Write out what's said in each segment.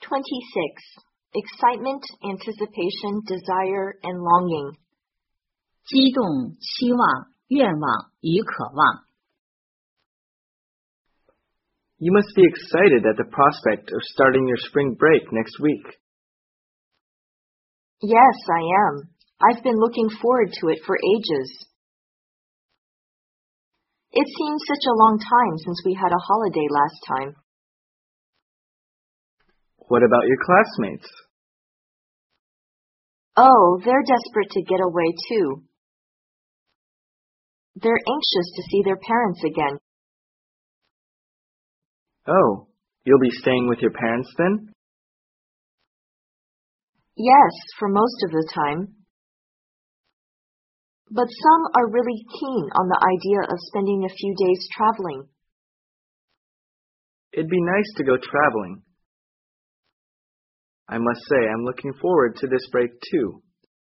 26. Excitement, anticipation, desire, and longing. 激动、期望、愿望与渴望。 You must be excited at the prospect of starting your spring break next week. Yes, I am. I've been looking forward to it for ages. It seems such a long time since we had a holiday last time. What about your classmates? Oh, they're desperate to get away too. They're anxious to see their parents again. Oh, you'll be staying with your parents then? Yes, for most of the time. But some are really keen on the idea of spending a few days traveling. It'd be nice to go traveling. I must say I'm looking forward to this break too.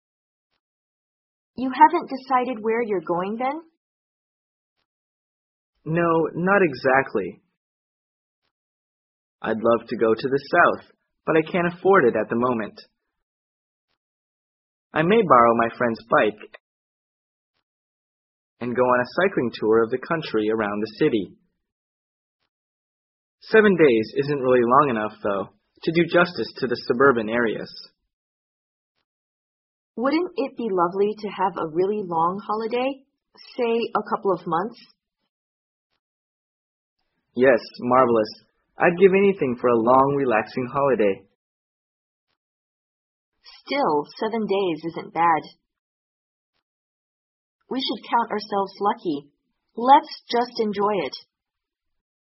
You haven't decided where you're going then? No, not exactly. I'd love to go to the south, but I can't afford it at the moment. I may borrow my friend's bike and go on a cycling tour of the country around the city. 7 days isn't really long enough, though, to do justice to the suburban areas. Wouldn't it be lovely to have a really long holiday? Say a couple of months? Yes, marvelous. I'd give anything for a long, relaxing holiday. Still, 7 days isn't bad. We should count ourselves lucky. Let's just enjoy it.